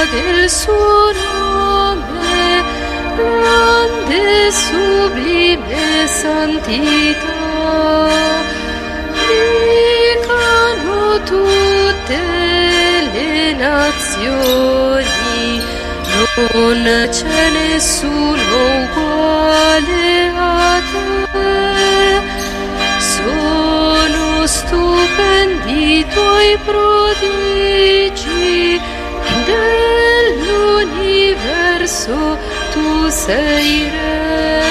del suo nome, grande sublime santità. Dicano tutte le nazioni, non c'è nessuno uguale a te. Sono stupendi i tuoi prodigi, dell'universo tu sei re.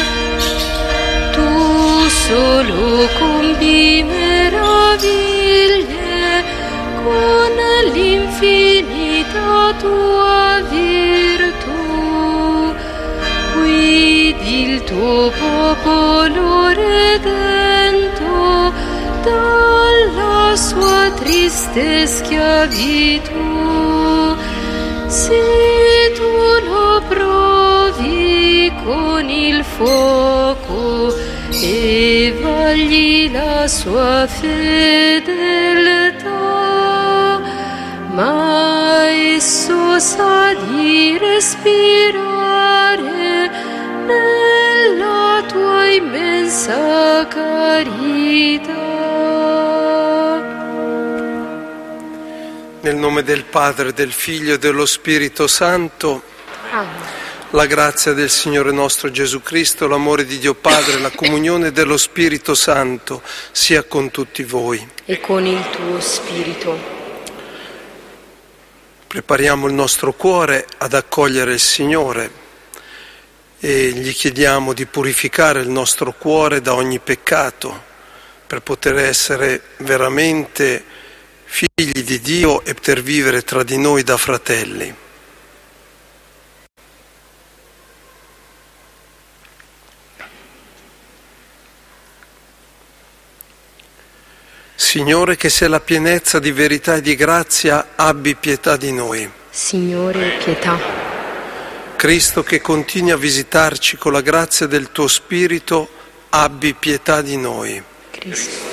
Tu solo compi meraviglie con l'infinita tua virtù. Guidi il tuo popolo redento dalla sua triste schiavitù. Se tu lo provi con il fuoco e vagli la sua fedeltà, ma esso sa di respirare nella tua immensa carità. Nel nome del Padre, del Figlio e dello Spirito Santo. Amen. La grazia del Signore nostro Gesù Cristo, l'amore di Dio Padre, la comunione dello Spirito Santo sia con tutti voi. E con il tuo spirito. Prepariamo il nostro cuore ad accogliere il Signore e gli chiediamo di purificare il nostro cuore da ogni peccato per poter essere veramente figli di Dio e poter vivere tra di noi da fratelli. Signore, che sei la pienezza di verità e di grazia, abbi pietà di noi. Signore, pietà. Cristo, che continui a visitarci con la grazia del tuo Spirito, abbi pietà di noi. Cristo, pietà.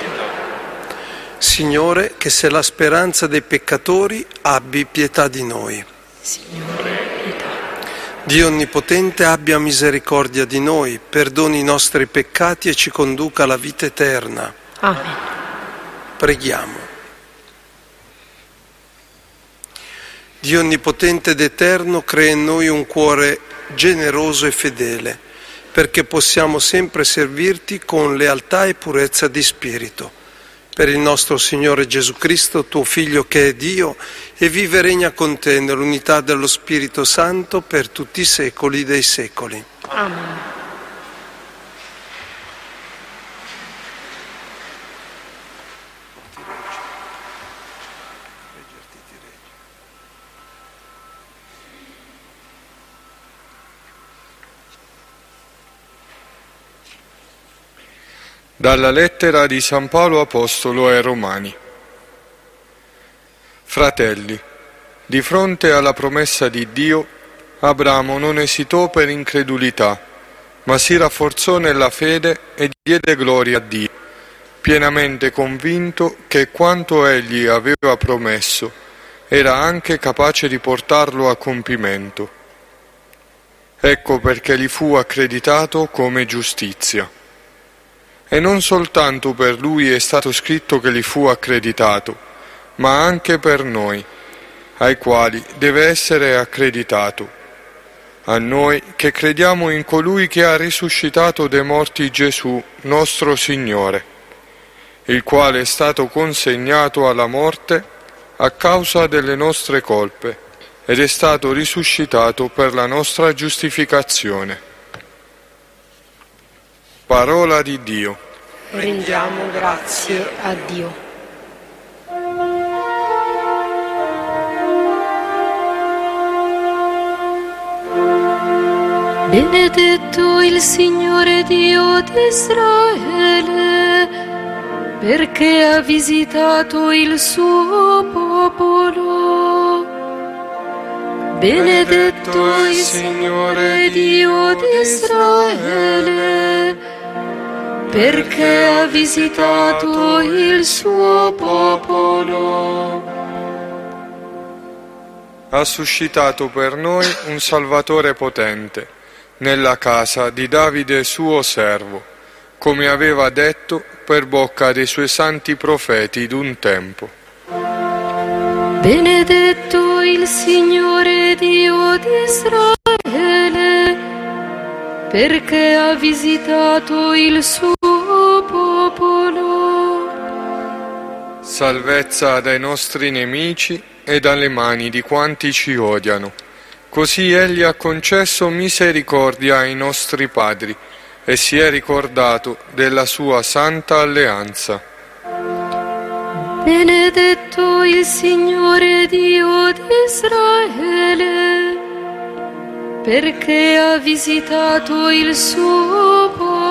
Signore, che sei la speranza dei peccatori, abbi pietà di noi. Signore, pietà. Dio Onnipotente, abbia misericordia di noi, perdoni i nostri peccati e ci conduca alla vita eterna. Amen. Preghiamo. Dio Onnipotente ed Eterno, crea in noi un cuore generoso e fedele, perché possiamo sempre servirti con lealtà e purezza di spirito. Per il nostro Signore Gesù Cristo, tuo Figlio che è Dio, e vive e regna con te nell'unità dello Spirito Santo per tutti i secoli dei secoli. Amen. Dalla lettera di San Paolo Apostolo ai Romani. Fratelli, di fronte alla promessa di Dio, Abramo non esitò per incredulità, ma si rafforzò nella fede e diede gloria a Dio, pienamente convinto che quanto egli aveva promesso era anche capace di portarlo a compimento. Ecco perché gli fu accreditato come giustizia. E non soltanto per lui è stato scritto che gli fu accreditato, ma anche per noi, ai quali deve essere accreditato, a noi che crediamo in colui che ha risuscitato dai morti Gesù, nostro Signore, il quale è stato consegnato alla morte a causa delle nostre colpe ed è stato risuscitato per la nostra giustificazione. Parola di Dio. Rendiamo grazie a Dio. Benedetto il Signore Dio d'Israele, perché ha visitato il suo popolo. Benedetto il Signore Dio d'Israele, perché ha visitato il suo popolo. ha suscitato per noi un Salvatore potente, nella casa di Davide suo servo, come aveva detto per bocca dei suoi santi profeti d'un tempo. Benedetto il Signore Dio di Israele, perché ha visitato il suo popolo. Salvezza dai nostri nemici e dalle mani di quanti ci odiano. Così Egli ha concesso misericordia ai nostri padri e si è ricordato della sua santa alleanza. Benedetto il Signore Dio di Israele, perché ha visitato il suo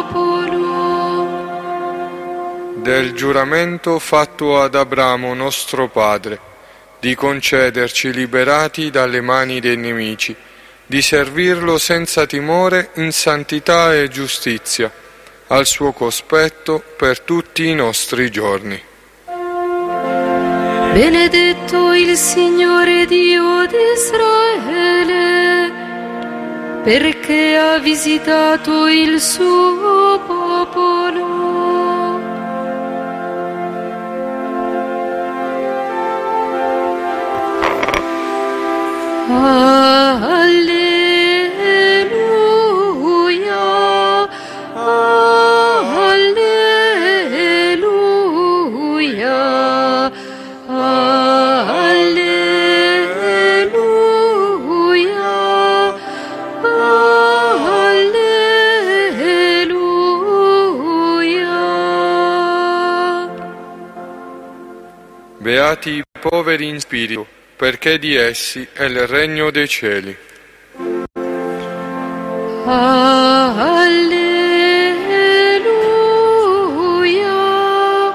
popolo. Del giuramento fatto ad Abramo nostro padre, di concederci liberati dalle mani dei nemici, di servirlo senza timore in santità e giustizia, al suo cospetto per tutti i nostri giorni. Benedetto il Signore Dio di Israele, perché ha visitato il suo popolo. Alleluia, alleluia, alleluia, alleluia. Beati i poveri in spirito, perché di essi è il regno dei cieli. Alleluia,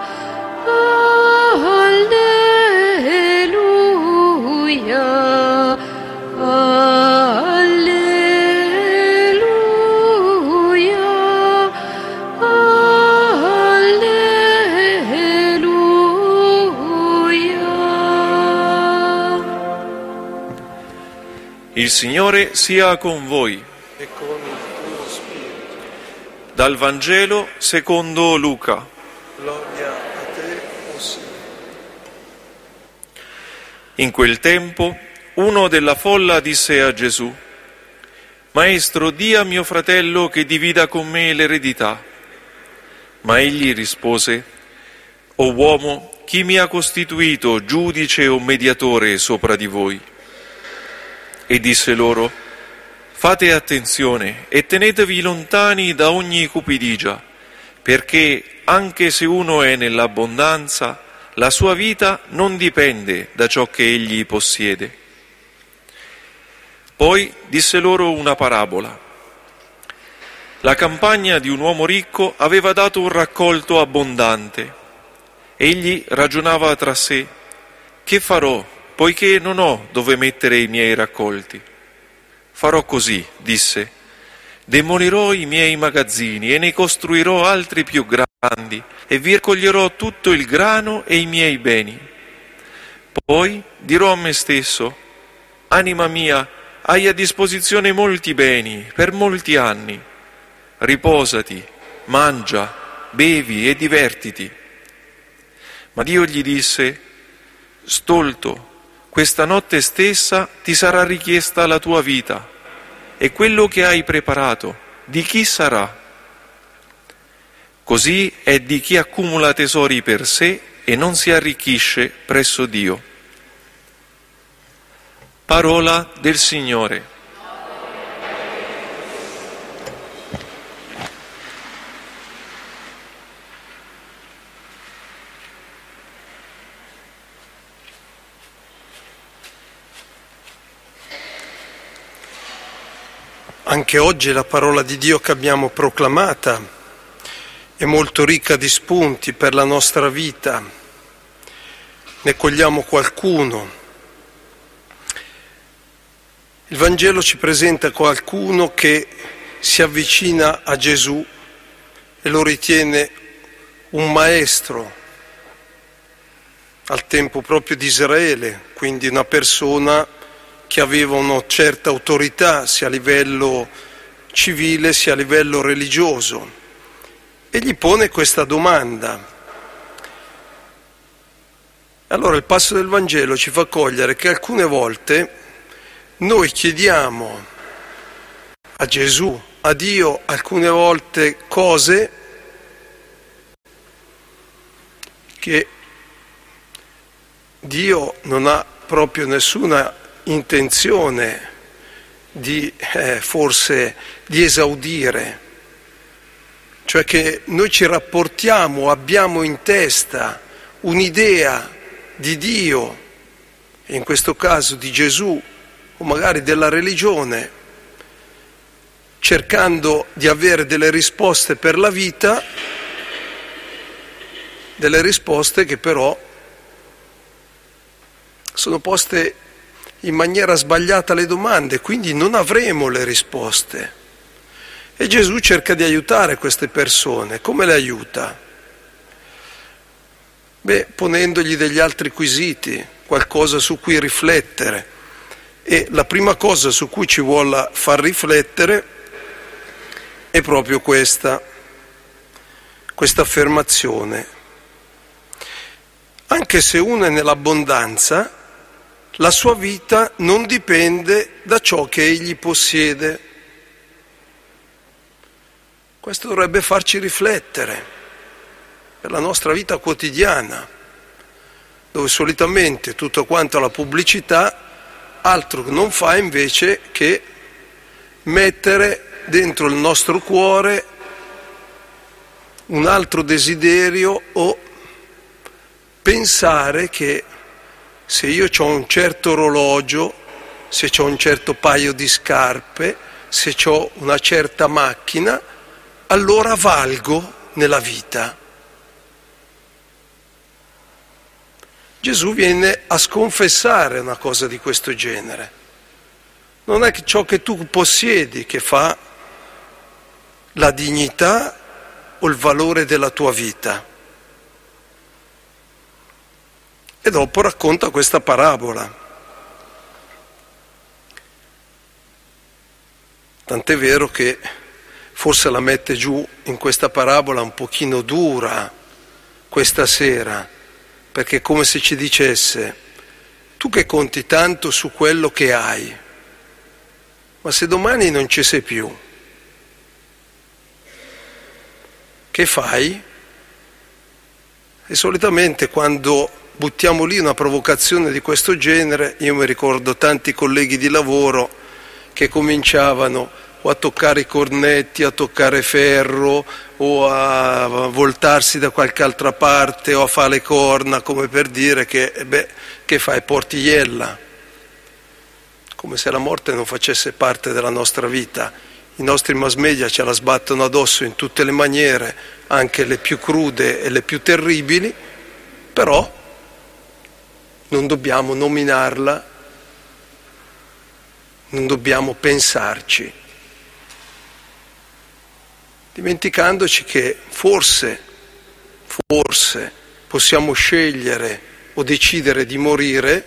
alleluia, alleluia, alleluia. Il Signore sia con voi. E con il tuo spirito. Dal Vangelo secondo Luca. Gloria a te, o Signore. In quel tempo uno della folla disse a Gesù: Maestro, di a mio fratello che divida con me l'eredità. Ma egli rispose: O uomo, chi mi ha costituito giudice o mediatore sopra di voi? E disse loro: Fate attenzione e tenetevi lontani da ogni cupidigia, perché anche se uno è nell'abbondanza, la sua vita non dipende da ciò che egli possiede. Poi disse loro una parabola. La campagna di un uomo ricco aveva dato un raccolto abbondante. Egli ragionava tra sé: che farò, poiché non ho dove mettere i miei raccolti? Farò così, disse: demolirò i miei magazzini e ne costruirò altri più grandi e vi raccoglierò tutto il grano e i miei beni. Poi dirò a me stesso: anima mia, hai a disposizione molti beni per molti anni. Riposati, mangia, bevi e divertiti. Ma Dio gli disse: stolto, questa notte stessa ti sarà richiesta la tua vita, e quello che hai preparato, di chi sarà? Così è di chi accumula tesori per sé e non si arricchisce presso Dio. Parola del Signore. Anche oggi la parola di Dio che abbiamo proclamata è molto ricca di spunti per la nostra vita. Ne cogliamo qualcuno. Il Vangelo ci presenta qualcuno che si avvicina a Gesù e lo ritiene un maestro al tempo proprio di Israele, quindi una persona che aveva una certa autorità sia a livello civile sia a livello religioso, e gli pone questa domanda. Allora il passo del Vangelo ci fa cogliere che alcune volte noi chiediamo a Gesù, a Dio, alcune volte cose che Dio non ha proprio nessuna intenzione di forse di esaudire, cioè che noi ci rapportiamo, abbiamo in testa un'idea di Dio, in questo caso di Gesù o magari della religione, cercando di avere delle risposte per la vita, delle risposte che però sono poste in maniera sbagliata le domande, quindi non avremo le risposte. E Gesù cerca di aiutare queste persone. Come le aiuta? Ponendogli degli altri quesiti, qualcosa su cui riflettere. E la prima cosa su cui ci vuole far riflettere è proprio questa affermazione. Anche se uno è nell'abbondanza, la sua vita non dipende da ciò che egli possiede. Questo dovrebbe farci riflettere per la nostra vita quotidiana, dove solitamente tutto quanto la pubblicità altro non fa invece che mettere dentro il nostro cuore un altro desiderio o pensare che se io ho un certo orologio, se ho un certo paio di scarpe, se ho una certa macchina, allora valgo nella vita. Gesù viene a sconfessare una cosa di questo genere. Non è ciò che tu possiedi che fa la dignità o il valore della tua vita. E dopo racconta questa parabola. Tant'è vero che forse la mette giù in questa parabola un pochino dura questa sera, perché è come se ci dicesse: tu che conti tanto su quello che hai, ma se domani non ci sei più, che fai? E solitamente quando buttiamo lì una provocazione di questo genere, io mi ricordo tanti colleghi di lavoro che cominciavano o a toccare i cornetti, a toccare ferro, o a voltarsi da qualche altra parte, o a fare le corna, come per dire che fai? Porti iella. Come se la morte non facesse parte della nostra vita. I nostri mass media ce la sbattono addosso in tutte le maniere, anche le più crude e le più terribili, però non dobbiamo nominarla, non dobbiamo pensarci, dimenticandoci che forse possiamo scegliere o decidere di morire,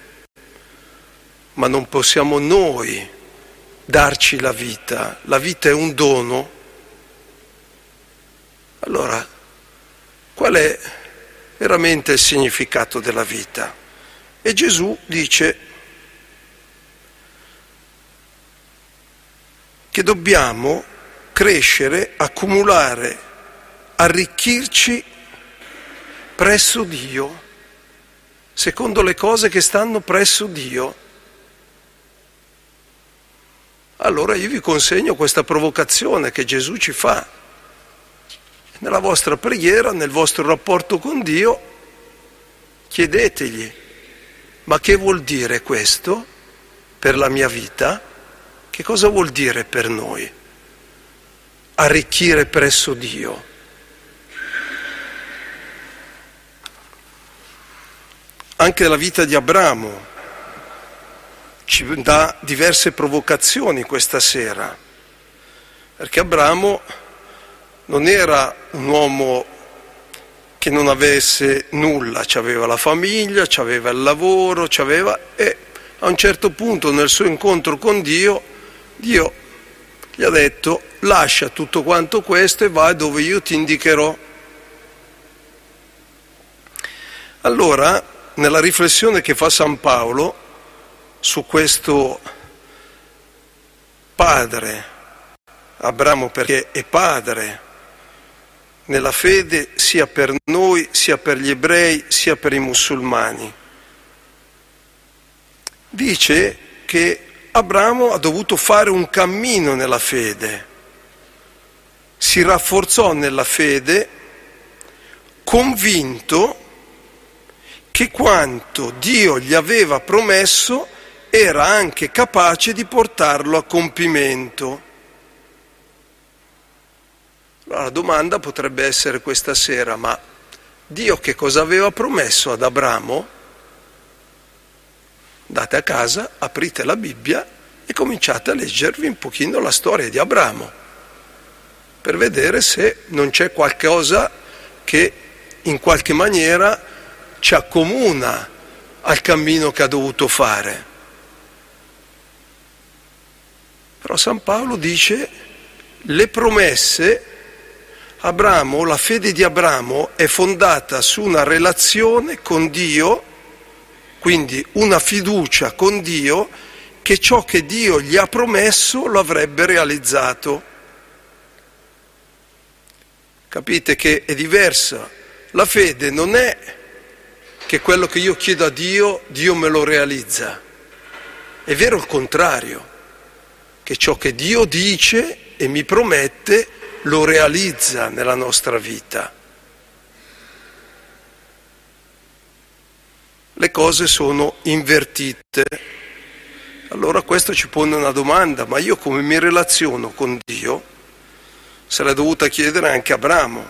ma non possiamo noi darci la vita. La vita è un dono. Allora, qual è veramente il significato della vita? E Gesù dice che dobbiamo crescere, accumulare, arricchirci presso Dio, secondo le cose che stanno presso Dio. Allora io vi consegno questa provocazione che Gesù ci fa. Nella vostra preghiera, nel vostro rapporto con Dio, chiedetegli: ma che vuol dire questo per la mia vita? Che cosa vuol dire per noi? Arricchire presso Dio. Anche la vita di Abramo ci dà diverse provocazioni questa sera, perché Abramo non era un uomo che non avesse nulla, c'aveva la famiglia, c'aveva il lavoro, e A un certo punto nel suo incontro con Dio, Dio gli ha detto: lascia tutto quanto questo e vai dove io ti indicherò. Allora, nella riflessione che fa San Paolo su questo padre, Abramo perché è padre nella fede sia per noi, sia per gli ebrei, sia per i musulmani, dice che Abramo ha dovuto fare un cammino nella fede, si rafforzò nella fede, convinto che quanto Dio gli aveva promesso era anche capace di portarlo a compimento. Allora la domanda potrebbe essere questa sera: ma Dio che cosa aveva promesso ad Abramo? Andate a casa, aprite la Bibbia e cominciate a leggervi un pochino la storia di Abramo, per vedere se non c'è qualcosa che in qualche maniera ci accomuna al cammino che ha dovuto fare. Però San Paolo dice: le promesse, Abramo, la fede di Abramo è fondata su una relazione con Dio, quindi una fiducia con Dio, che ciò che Dio gli ha promesso lo avrebbe realizzato. Capite che è diversa. La fede non è che quello che io chiedo a Dio, Dio me lo realizza. È vero il contrario, che ciò che Dio dice e mi promette lo realizza nella nostra vita. Le cose sono invertite. Allora questo ci pone una domanda: ma io come mi relaziono con Dio? Se l'è dovuta chiedere anche Abramo.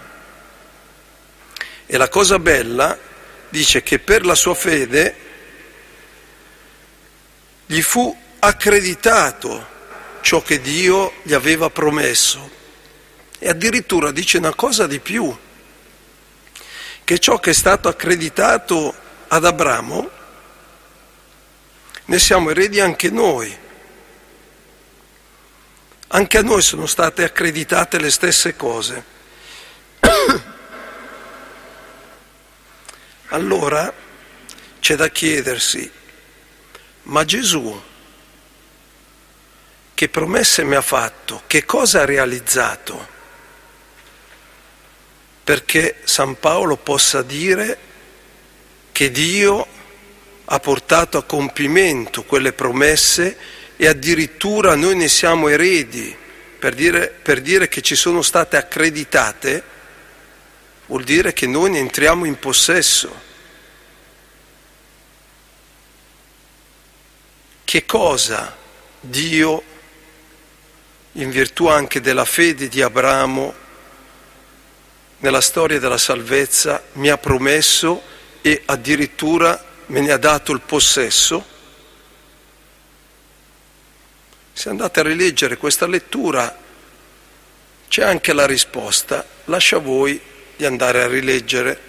E la cosa bella dice che per la sua fede gli fu accreditato ciò che Dio gli aveva promesso. E addirittura dice una cosa di più, che ciò che è stato accreditato ad Abramo ne siamo eredi anche noi. Anche a noi sono state accreditate le stesse cose. Allora c'è da chiedersi: ma Gesù che promesse mi ha fatto? Che cosa ha realizzato? Perché San Paolo possa dire che Dio ha portato a compimento quelle promesse e addirittura noi ne siamo eredi, per dire che ci sono state accreditate, vuol dire che noi ne entriamo in possesso. Che cosa Dio, in virtù anche della fede di Abramo, nella storia della salvezza, mi ha promesso e addirittura me ne ha dato il possesso? Se andate a rileggere questa lettura c'è anche la risposta, lascia a voi di andare a rileggere.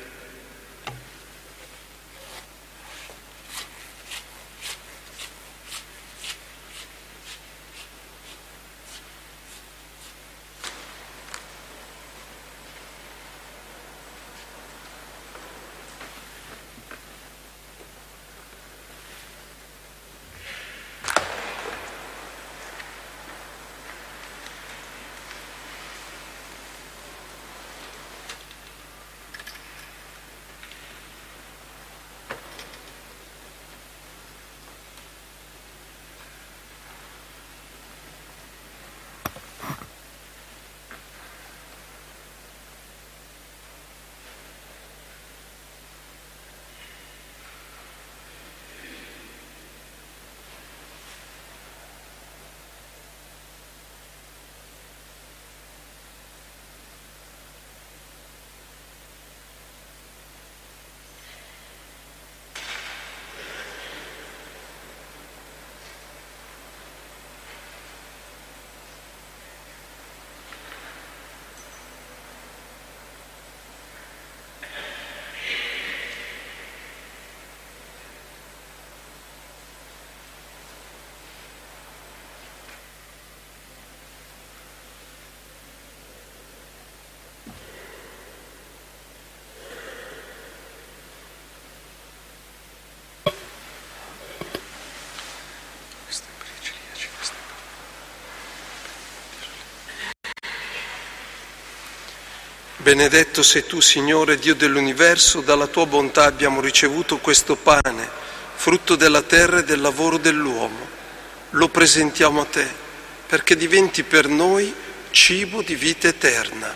Benedetto sei tu, Signore, Dio dell'universo, dalla tua bontà abbiamo ricevuto questo pane, frutto della terra e del lavoro dell'uomo. Lo presentiamo a te, perché diventi per noi cibo di vita eterna.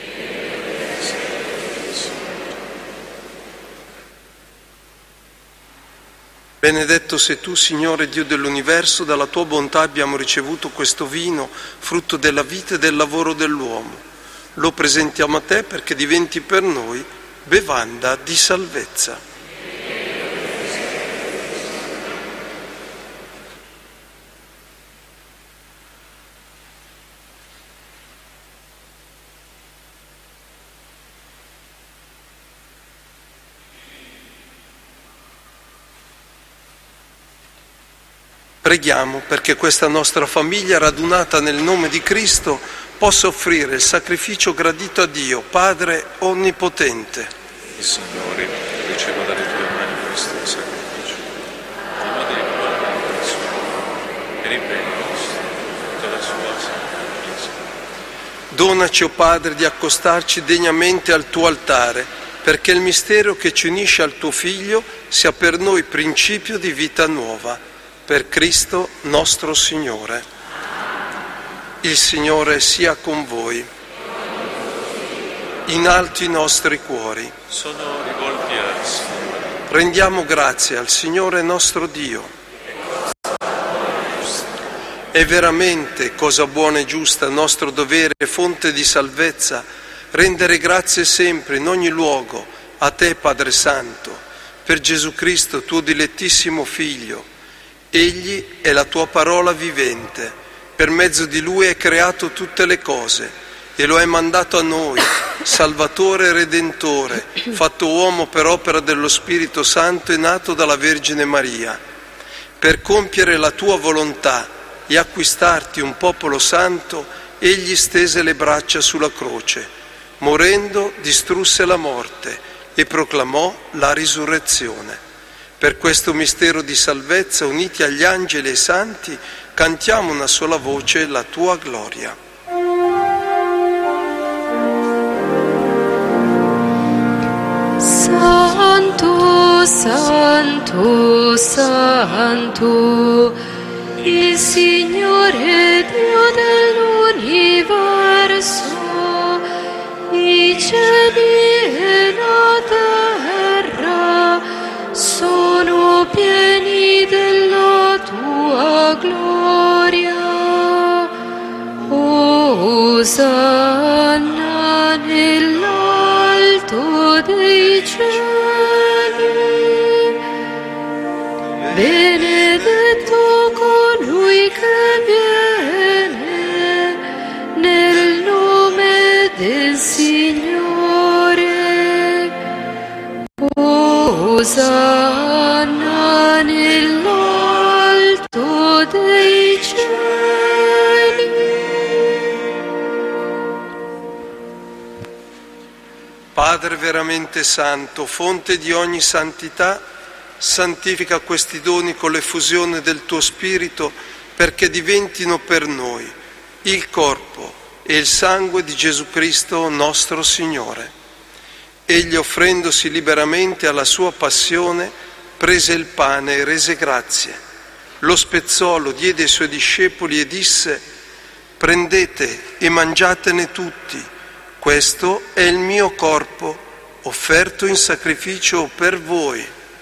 Benedetto sei tu, Signore, Dio dell'universo, dalla tua bontà abbiamo ricevuto questo vino, frutto della vita e del lavoro dell'uomo. Lo presentiamo a te perché diventi per noi bevanda di salvezza. Preghiamo perché questa nostra famiglia radunata nel nome di Cristo possa offrire il sacrificio gradito a Dio, Padre Onnipotente. Il Signore riceva dalle tue mani questo sacrificio, di lode e gloria per il bene nostro, tutta la sua santa Chiesa. Donaci, o Padre, di accostarci degnamente al tuo altare, perché il mistero che ci unisce al tuo Figlio sia per noi principio di vita nuova. Per Cristo nostro Signore. Il Signore sia con voi. In alto i nostri cuori. Sono rivolti al Signore. Rendiamo grazie al Signore nostro Dio. È veramente cosa buona e giusta, nostro dovere e fonte di salvezza, rendere grazie sempre, in ogni luogo, a te, Padre Santo, per Gesù Cristo, tuo dilettissimo Figlio. Egli è la tua parola vivente. Per mezzo di Lui hai creato tutte le cose e lo hai mandato a noi, Salvatore e Redentore, fatto uomo per opera dello Spirito Santo e nato dalla Vergine Maria, per compiere la tua volontà e acquistarti un popolo santo. Egli stese le braccia sulla croce, morendo distrusse la morte e proclamò la risurrezione. Per questo mistero di salvezza, uniti agli angeli e ai santi, cantiamo una sola voce la tua gloria. Santo, Santo, Santo, il Signore Dio dell'universo, i cieli e la terra sono pieni della tua gloria. Osanna nell'alto dei cieli. Benedetto colui che viene nel nome del Signore. Osanna nell'alto dei cieli. Padre veramente santo, fonte di ogni santità, santifica questi doni con l'effusione del tuo Spirito, perché diventino per noi il corpo e il sangue di Gesù Cristo nostro Signore. Egli, offrendosi liberamente alla sua passione, prese il pane e rese grazie. Lo spezzò, lo diede ai suoi discepoli e disse: prendete e mangiatene tutti, questo è il mio corpo, offerto in sacrificio per voi.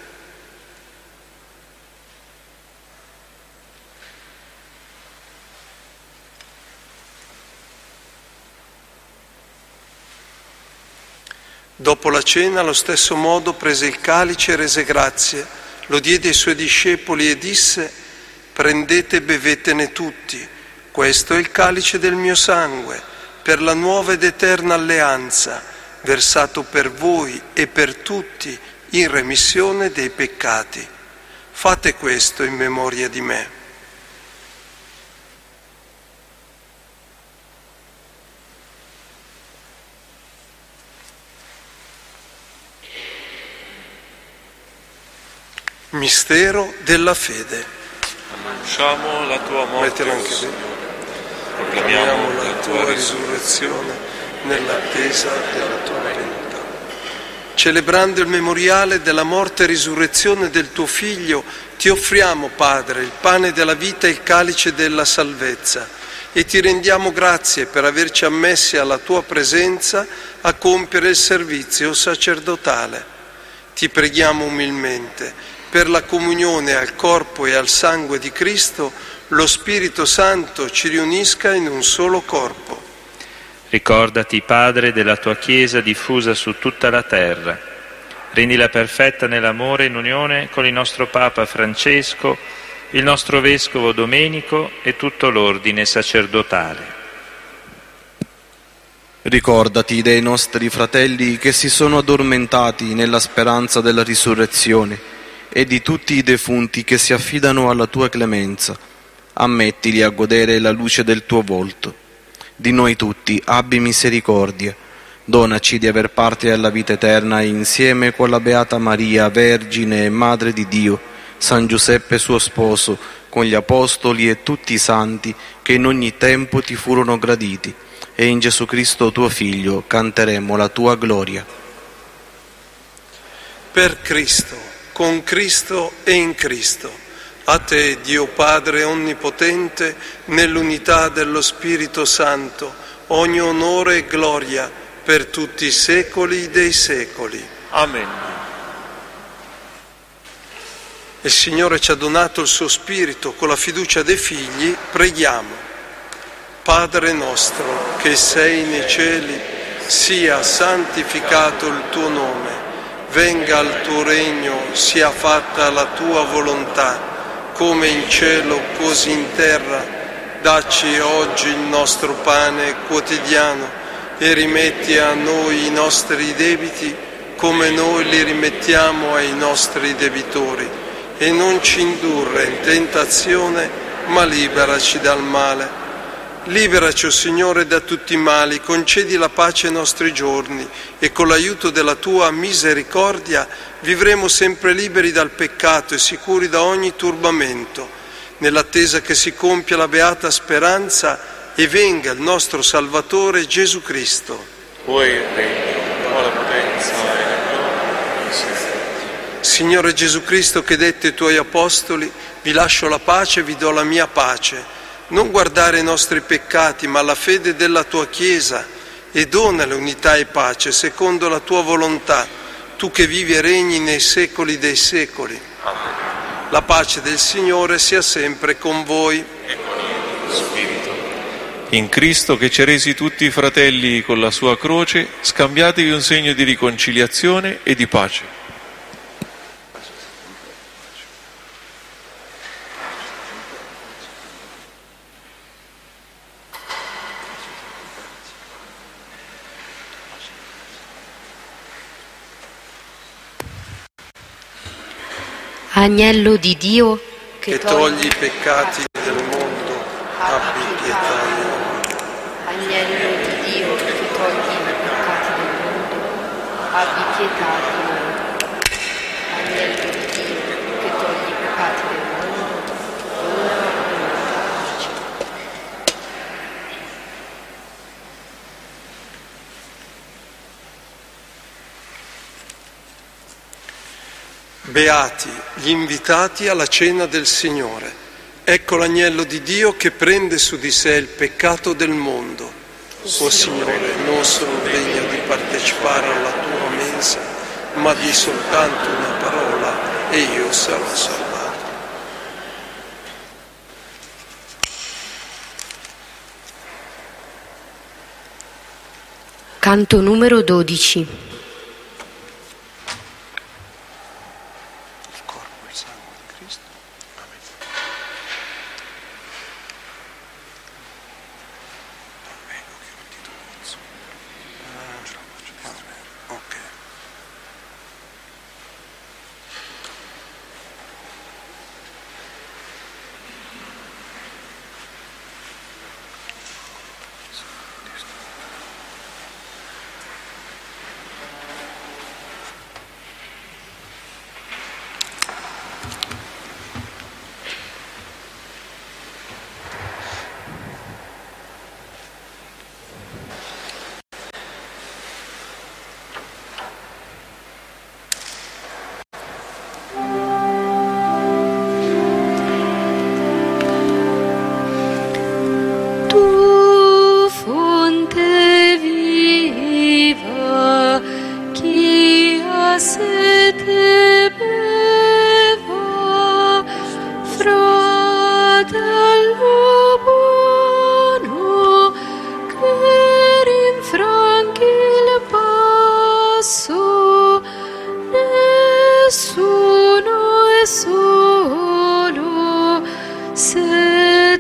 Dopo la cena, allo stesso modo, prese il calice e rese grazie, lo diede ai suoi discepoli e disse: prendete e bevetene tutti, questo è il calice del mio sangue, per la nuova ed eterna alleanza, versato per voi e per tutti in remissione dei peccati. Fate questo in memoria di me. Mistero della fede. Annunciamo la tua morte, Mettilo anche Signore. qui. Proclamiamo la tua risurrezione risurrezione nell'attesa della tua venuta. Celebrando il memoriale della morte e risurrezione del tuo Figlio, ti offriamo, Padre, il pane della vita e il calice della salvezza e ti rendiamo grazie per averci ammessi alla tua presenza a compiere il servizio sacerdotale. Ti preghiamo umilmente per la comunione al corpo e al sangue di Cristo, lo Spirito Santo ci riunisca in un solo corpo. Ricordati, Padre, della tua Chiesa diffusa su tutta la terra. Rendila perfetta nell'amore e in unione con il nostro Papa Francesco, il nostro Vescovo Domenico e tutto l'ordine sacerdotale. Ricordati dei nostri fratelli che si sono addormentati nella speranza della risurrezione e di tutti i defunti che si affidano alla tua clemenza. Ammettili a godere la luce del tuo volto. Di noi tutti abbi misericordia, donaci di aver parte alla vita eterna insieme con la Beata Maria, Vergine e Madre di Dio, San Giuseppe suo sposo, con gli Apostoli e tutti i santi che in ogni tempo ti furono graditi, e in Gesù Cristo tuo Figlio canteremo la tua gloria. Per Cristo, con Cristo e in Cristo. A te, Dio Padre Onnipotente, nell'unità dello Spirito Santo, ogni onore e gloria per tutti i secoli dei secoli. Amen. Il Signore ci ha donato il suo Spirito, con la fiducia dei figli preghiamo. Padre nostro, che sei nei cieli, sia santificato il tuo nome, venga il tuo regno, sia fatta la tua volontà, come in cielo, così in terra. Dacci oggi il nostro pane quotidiano e rimetti a noi i nostri debiti come noi li rimettiamo ai nostri debitori. E non ci indurre in tentazione, ma liberaci dal male. Liberaci, o Signore, da tutti i mali, concedi la pace ai nostri giorni e con l'aiuto della tua misericordia vivremo sempre liberi dal peccato e sicuri da ogni turbamento, nell'attesa che si compia la beata speranza e venga il nostro Salvatore Gesù Cristo. Tuoi il regno, la potenza e la gloria. Signore Gesù Cristo, che detti ai tuoi apostoli, vi lascio la pace, vi do la mia pace. Non guardare i nostri peccati, ma la fede della tua Chiesa, e donale unità e pace secondo la tua volontà, tu che vivi e regni nei secoli dei secoli. Amen. La pace del Signore sia sempre con voi. E con il tuo spirito. In Cristo, che ci ha resi tutti fratelli con la sua croce, scambiatevi un segno di riconciliazione e di pace. Agnello di Dio Che togli i peccati del mondo, abbi pietà di noi. Agnello di Dio che togli i peccati del mondo, abbi pietà di noi. Agnello di Dio che togli i peccati del mondo, dona a noi la pace. Beati gli invitati alla cena del Signore. Ecco l'agnello di Dio che prende su di sé il peccato del mondo. O Signore, non sono degno di partecipare alla tua mensa, ma di soltanto una parola e io sarò salvato. Canto numero 12.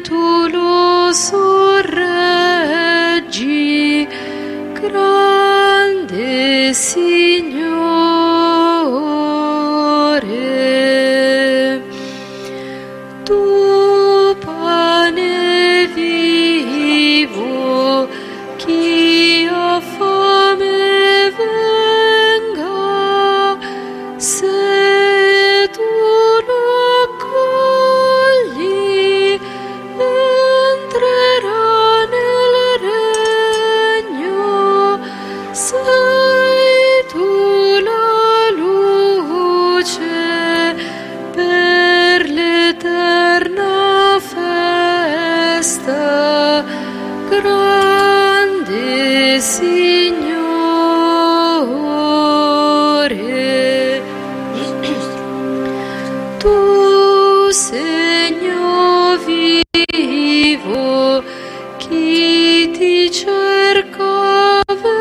tu lo sorreggi, grande Signore. Tu pane vivo, chi ha fame venga, se tu lo accogli, entrerà nel regno. Sei tu la luce per l'eterna festa, grande Signore. Tu segno vivo, chi ti cerca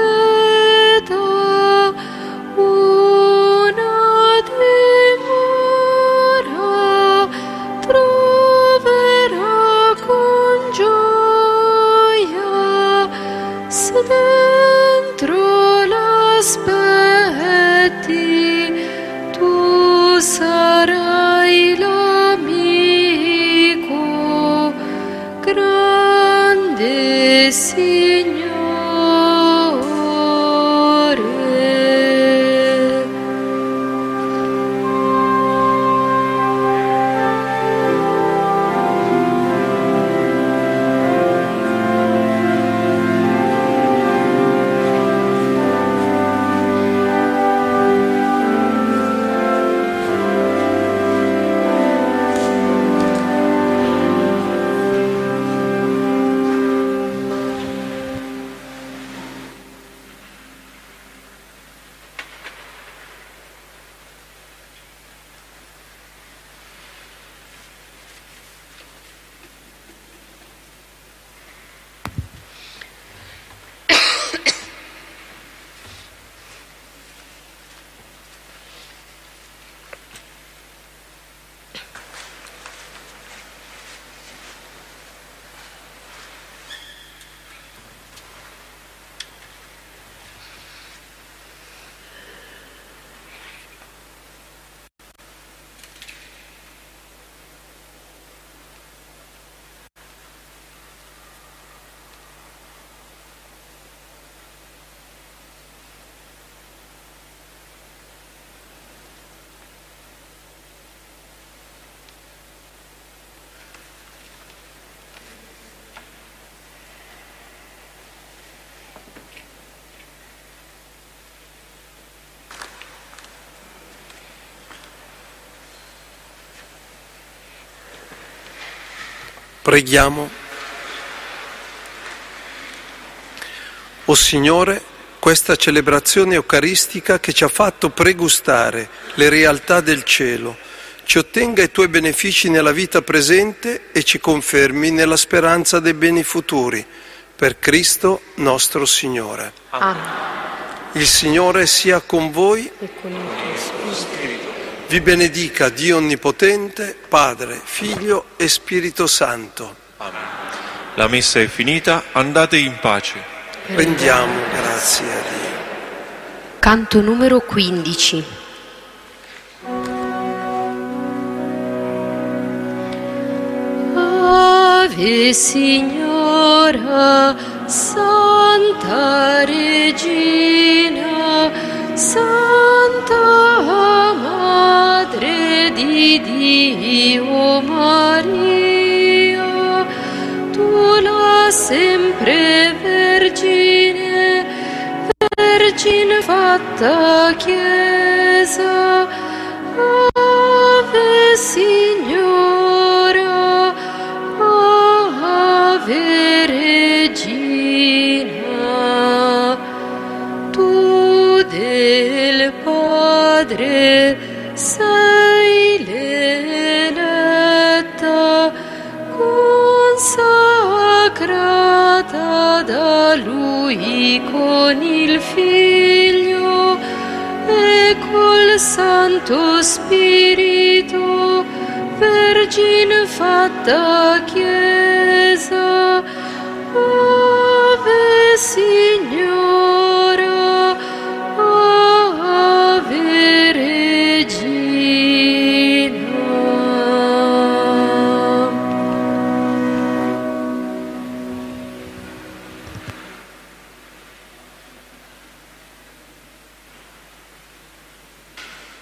veda una dimora, troverà con gioia, se dentro l'aspetti tu sarai l'amico, grande Signore. Preghiamo. O Signore, questa celebrazione eucaristica che ci ha fatto pregustare le realtà del cielo, ci ottenga i Tuoi benefici nella vita presente e ci confermi nella speranza dei beni futuri. Per Cristo nostro Signore. Amen. Il Signore sia con voi. E con il tuo spirito. Vi benedica Dio Onnipotente, Padre, Figlio e Spirito Santo. Amen. La messa è finita, andate in pace. Rendiamo grazie a Dio. Canto numero 15. Ave Signora, Santa Regina, Santa Madre di Dio Maria, tu la sempre Vergine, Vergine fatta Chiesa, Ave Signora, Ave Regina, tu del Padre sei l'eletta, consacrata da Lui con il Figlio e col Santo Spirito, Vergine fatta Chiesa. sapienza,